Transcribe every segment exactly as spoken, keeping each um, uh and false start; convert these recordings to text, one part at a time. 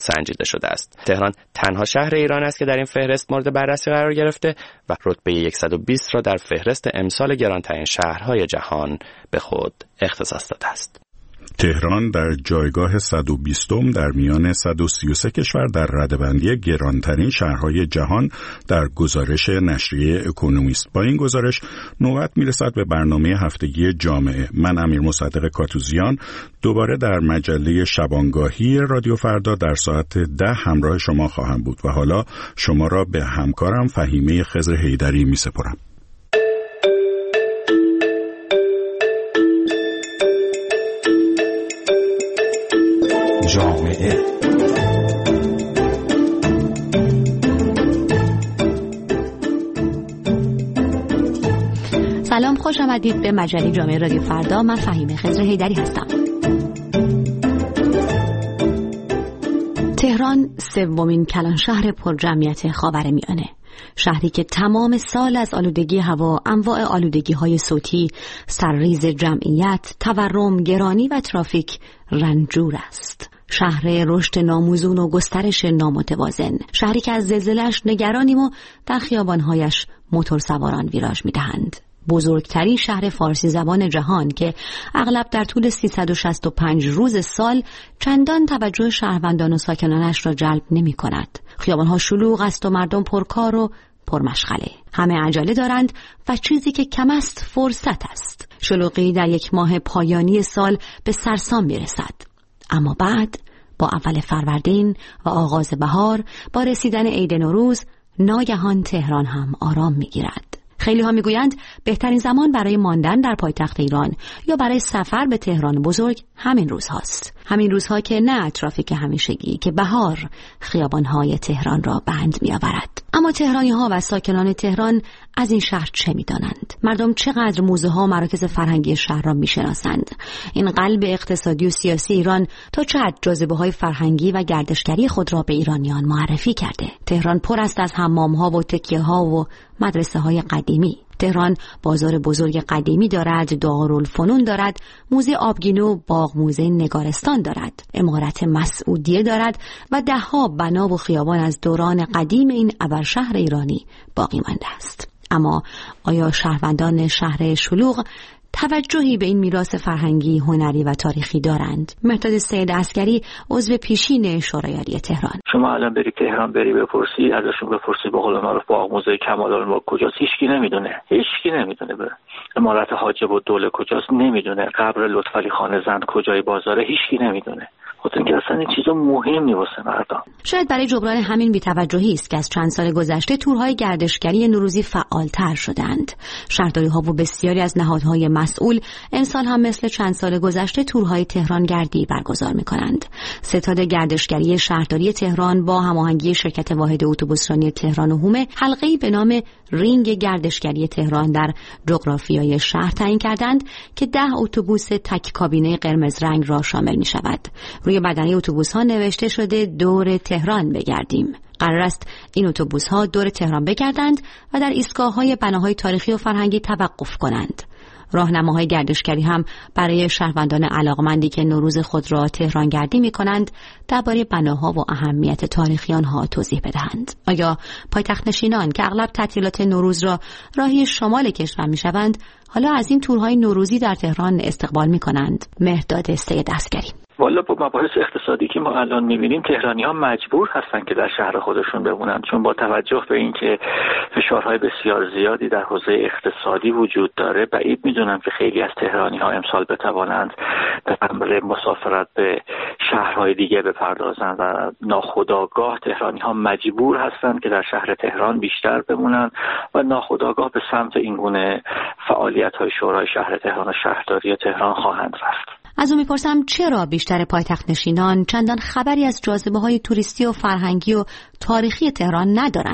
سنجیده شده است. تهران تنها شهر ایران است که در این فهرست مورد بررسی قرار گرفته و رتبه صد و بیست را در فهرست امسال گرانترین شهرهای جهان به خود اختصاص داده است. تهران در جایگاه صد و بیستم در میان صد و سی و سه کشور در رده‌بندی گرانترین شهرهای جهان در گزارش نشریه اکونومیست. با این گزارش نوبت میرسد به برنامه هفتگی جامعه. من امیر مصدق کاتوزیان دوباره در مجله شبانگاهی رادیو فردا در ساعت ده همراه شما خواهم بود و حالا شما را به همکارم فهیمه خضر حیدری میسپارم. جامعه سلام، خوش آمدید به مجله جامعه رادیو فردا. من فهیمه خضر حیدری هستم. تهران سومین کلان شهر پر جمعیت خاورمیانه، شهری که تمام سال از آلودگی هوا، انواع آلودگی‌های صوتی، سرریز جمعیت، تورم، گرانی و ترافیک رنجور است. شهر رشد ناموزون و گسترش نامتوازن، شهری که از زلزله‌اش نگرانیم و در خیابان‌هایش موتورسواران ویراژ می‌دهند. بزرگترین شهر فارسی زبان جهان که اغلب در طول سیصد و شصت و پنج روز سال چندان توجه شهروندان و ساکنانش را جلب نمی کند. خیابان‌ها شلوغ است و مردم پرکار و پرمشغله. همه عجله دارند و چیزی که کم است فرصت است. شلوغی در یک ماه پایانی سال به سرسام می رسد. اما بعد با اول فروردین و آغاز بهار، با رسیدن عید نوروز، ناگهان تهران هم آرام می گیرد. خیلی ها می گویند بهترین زمان برای ماندن در پایتخت ایران یا برای سفر به تهران بزرگ همین روز هاست. همین روزها که نه ترافیک همیشگی، که بهار خیابان‌های تهران را بند می آورد. اما تهرانی ها و ساکنان تهران از این شهر چه می دانند؟ مردم چقدر موزه ها و مراکز فرهنگی شهر را می شناسند؟ این قلب اقتصادی و سیاسی ایران تا چه حد جاذبه های فرهنگی و گردشگری خود را به ایرانیان معرفی کرده؟ تهران پر است از حمام ها و تکیه ها و مدرسه های قدیمی. تهران بازار بزرگ قدیمی دارد، دارالفنون دارد، موزه آبگینو، باغ موزه نگارستان دارد، عمارت مسعودیه دارد و دهها بنا و خیابان از دوران قدیم این ابرشهر ایرانی باقی مانده است. اما آیا شهروندان شهر شلوغ توجهی به این میراث فرهنگی، هنری و تاریخی دارند؟ مهداد سید عسکری، عضو پیشین شورای عالی تهران: شما الان بری تهران، بری بپرسی ازشون، بپرسی به قول معروف باغ موزه کمال الملک کجاست، هیچکی نمیدونه. هیچکی نمیدونه. به امارت حاجب الدوله کجاست نمیدونه. قبر لطفعلی خان زند کجای بازاره هیچکی نمیدونه. خاطر اینکه اصلا این چیزا مهم نیست واسه مردم. شاید برای جبران همین بی‌توجهی است که از چند سال گذشته تورهای گردشگری نوروزی فعالتر شدند. شهرداری‌ها و بسیاری از نهادهای مسئول امسال هم مثل چند سال گذشته تورهای تهران گردی برگزار می‌کنند. ستاد گردشگری شهرداری تهران با هماهنگی شرکت واحد اتوبوسرانی تهران و هومه حلقه‌ای به نام رینگ گردشگری تهران در جغرافیای شهر تعیین کردند که ده اتوبوس تک کابینه قرمز رنگ را شامل می‌شود. روی بدنه اتوبوس‌ها نوشته شده دور تهران بگردیم. قرار است این اتوبوس‌ها دور تهران بگردند و در ایستگاه‌های بناهای تاریخی و فرهنگی توقف کنند. راهنماهای گردشگری هم برای شهروندان علاقمندی که نوروز خود را تهران گردی می‌کنند درباره بناها و اهمیت تاریخی آنها توضیح بدهند. آیا پایتخت نشینان که اغلب تعطیلات نوروز را راهی شمال کشور می‌شوند، حالا از این تورهای نوروزی در تهران استقبال می‌کنند؟ مهداد سید عسکری: والا با مباحث اقتصادی که ما الان می‌بینیم تهرانی‌ها مجبور هستن که در شهر خودشون بمونن، چون با توجه به اینکه فشارهای بسیار زیادی در حوزه اقتصادی وجود داره، بعید می‌دونم که خیلی از تهرانی‌ها امسال بتوانند به امر مسافرت به شهرهای دیگه بپردازند و ناخودآگاه تهرانی‌ها مجبور هستند که در شهر تهران بیشتر بمونن و ناخودآگاه به سمت این گونه فعالیت‌های شورای شهر تهران و شهرداری تهران خواهند رفت. از اون میپرسم چرا بیشتر پایتخت نشینان چندان خبری از جاذبه‌های توریستی و فرهنگی و تاریخی تهران ندارند؟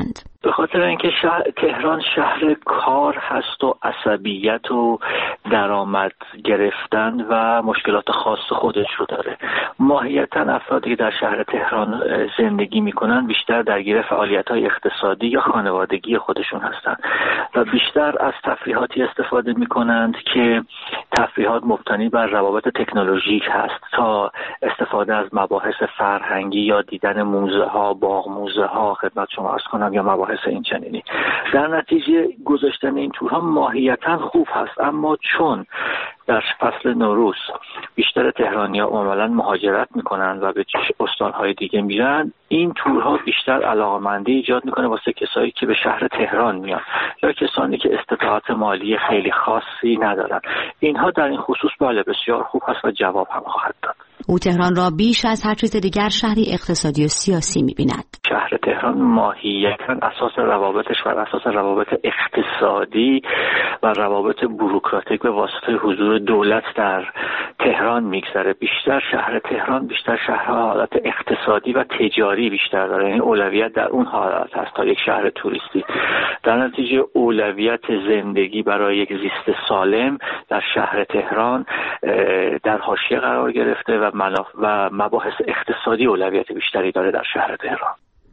به خاطر اینکه شهر تهران شهر کار هست و عصبیت و درآمد گرفتن و مشکلات خاص خودش رو داره. ماهیتا افرادی که در شهر تهران زندگی میکنن بیشتر درگیر فعالیت‌های اقتصادی یا خانوادگی خودشون هستن و بیشتر از تفریحاتی استفاده میکنند که تفریحات مبتنی بر روابط تکنولوژیک هست تا استفاده از مباحث فرهنگی یا دیدن موزه ها، باغ موزه ها خدمت شما عرض کنم یا مباحث این چنینی. در نتیجه گذاشتن این تورها ماهیتا خوب هست، اما چون در فصل نوروز بیشتر تهرانی‌ها عملاً مهاجرت میکنن و به استان‌های دیگه میرن، این تورها بیشتر علاقه‌مندی ایجاد میکنه واسه کسایی که به شهر تهران میان یا کسانی که استطاعت مالی خیلی خاصی ندارن. اینها در این خصوص بله بسیار خوب هست و جواب هم خواهد داد. او تهران را بیش از هر چیز دیگر شهری اقتصادی و سیاسی می‌بیند. شهر تهران ماهیتاً اساس روابطش بر اساس روابط اقتصادی و روابط بوروکراتیک به واسطه حضور دولت در تهران میگذره. بیشتر شهر تهران بیشتر شهر حالت اقتصادی و تجاری بیشتر داره، یعنی اولویت در اون حالت هست تا یک شهر توریستی. در نتیجه اولویت زندگی برای یک زیست سالم در شهر تهران در حاشیه قرار گرفته و و مباحث اقتصادی اولویت بیشتری داره در شهر تهران.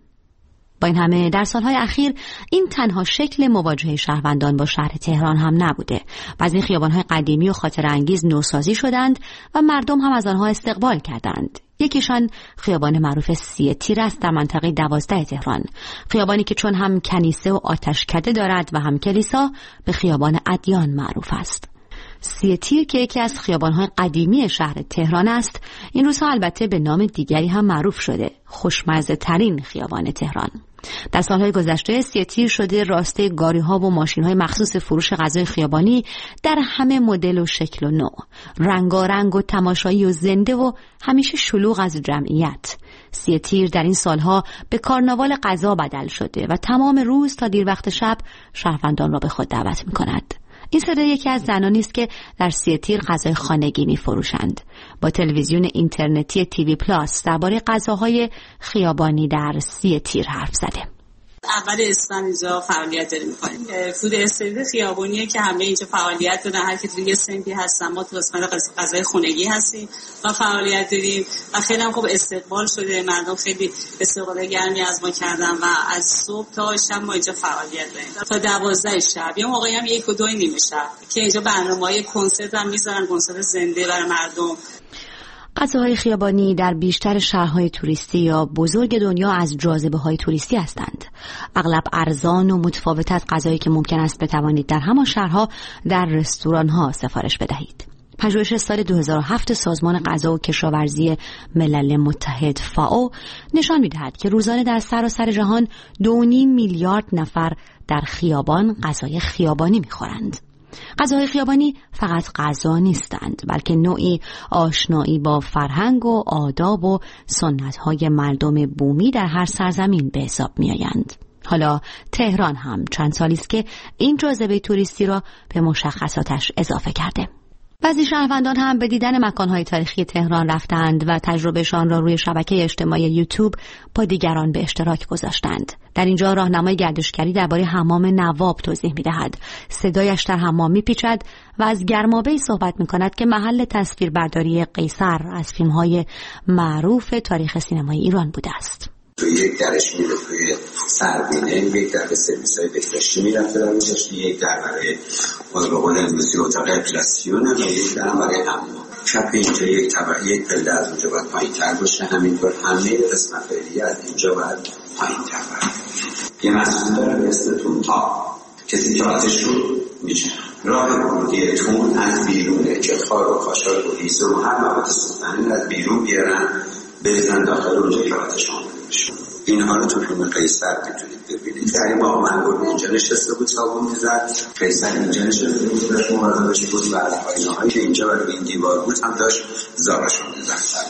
با این همه در سالهای اخیر این تنها شکل مواجهه شهروندان با شهر تهران هم نبوده. بعضی خیابان‌های قدیمی و خاطر انگیز نوسازی شدند و مردم هم از آنها استقبال کردند. یکیشان خیابان معروف سی تیر است در منطقه دوازده تهران، خیابانی که چون هم کنیسه و آتشکده دارد و هم کلیسا به خیابان ادیان معروف است. سی تیر که یکی از خیابان‌های قدیمی شهر تهران است، این روزها البته به نام دیگری هم معروف شده، خوشمزه ترین خیابان تهران. در سالهای گذشته سی تیر شده راسته گاری‌ها و ماشین‌های مخصوص فروش غذای خیابانی در همه مدل و شکل و نوع، رنگارنگ و تماشایی و زنده و همیشه شلوغ از جمعیت. سی تیر در این سالها به کارناوال غذا بدل شده و تمام روز تا دیر وقت شب شهروندان را به خود دعوت می‌کند. این صدا یکی از زنانی است که در سی تیر غذای خانگی می‌فروشند. با تلویزیون اینترنتی تیوی پلاس درباره غذاهای خیابانی در سی تیر حرف زده. اول اسفند اینجا فعالیت داریم می‌کنیم. فود استریت خیابونیه که همه اینجا فعالیت دارن، هر کی توی یه سمتی هستن. ما تو قسمت غذای خانگی هستیم و فعالیت داریم و خیلی هم خوب استقبال شده. مردم خیلی استقبال گرمی از ما کردن و از صبح تا شب ما اینجا فعالیت داریم تا دوازده شب. یه موقعی هم یک و دو نیمه شب که اینجا برنامه‌های کنسرت هم می‌ذارن، کنسرت زنده برای مردم. غذاهای خیابانی در بیشتر شهرهای توریستی یا بزرگ دنیا از جاذبه‌های توریستی هستند. اغلب ارزان و متفاوت از غذایی که ممکن است بتوانید در همان شهرها در رستوران‌ها سفارش بدهید. پژوهش سال دو هزار و هفت سازمان غذا و کشاورزی ملل متحد فاو نشان می‌دهد که روزانه در سراسر جهان دو و نیم میلیارد نفر در خیابان غذای خیابانی می‌خورند. غذاهای خیابانی فقط غذا نیستند، بلکه نوعی آشنایی با فرهنگ و آداب و سنت‌های مردم بومی در هر سرزمین به حساب می‌آیند. حالا تهران هم چند سالی است که این جاذبه توریستی را به مشخصاتش اضافه کرده. بعضی شهروندان هم به دیدن مکان‌های تاریخی تهران رفتند و تجربهشان را روی شبکه اجتماعی یوتیوب با دیگران به اشتراک گذاشتند. در اینجا راهنمای گردشگری درباره حمام نواب توضیح می‌دهد. صدایش در حمام می‌پیچد و از گرمابه‌ای صحبت می‌کند که محل تصویربرداری قیصر از فیلم‌های معروف تاریخ سینمای ایران بوده است. توی یک درش میره توی سربینه، یک در به سرویس‌های بهداشتی میرفته در میشش، یک در برای مدرقون امروزی اتاق اپلاسیونه و یک در برای حمام. چپ اینجا یک طبقه یک پله از اونجا باید پایین تر باشه، همینطور همه قسمت دیگه از اینجا باید پایین تر باشه. یه مسئول داره به اسم تون‌ها، کسی که آتش رو میشه. راه ورودی تون از بیرونه که خار و خاشاک و ریزه و هر مواد سوختنی از بیرون بیارن بریزن داخل اونجا که آتش آمده بشه. اینها رو تو فیلم قیصر میتونید ببینید. در این باغ منگول اینجا نشسته بود صابون میزد، قیصر اینجا نشسته بود داشت مواظبش بود و از آینه‌هایی که اینجا برای این دیوار بود هم داشت زارشون میزد.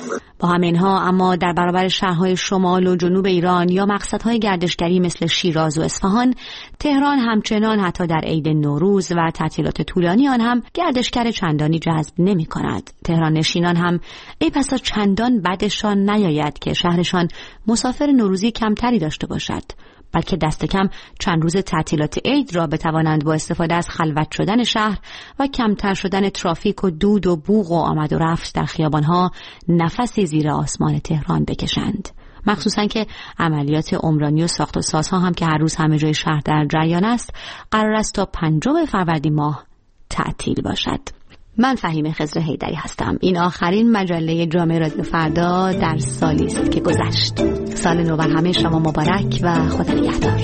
با همینها اما در برابر شهرهای شمال و جنوب ایران یا مقصدهای گردشگری مثل شیراز و اصفهان، تهران همچنان حتی در عید نوروز و تعطیلات طولانی آن هم گردشگر چندانی جذب نمی کند. تهران نشینان هم ای پسا چندان بدشان نیاید که شهرشان مسافر نوروزی کمتری داشته باشد، بلکه دست کم چند روز تعطیلات عید را بتوانند با استفاده از خلوت شدن شهر و کمتر شدن ترافیک و دود و بوق و آمد و رفت در خیابانها نفسی زیر آسمان تهران بکشند. مخصوصاً که عملیات عمرانی و ساخت و سازها هم که هر روز همه جای شهر در جریان است، قرار است تا پنجم فروردین ماه تعطیل باشد. من فهیم خضر حیدری هستم. این آخرین مجله جامعه رادیو فردا در سالی است که گذشت. سال نو بر همه شما مبارک و خدا نگهدار.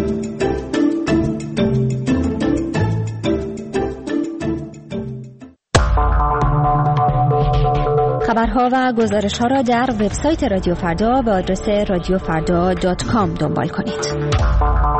خبرها و گزارش‌ها را در وبسایت رادیو فردا به آدرس رادیو فردا دات کام دنبال کنید.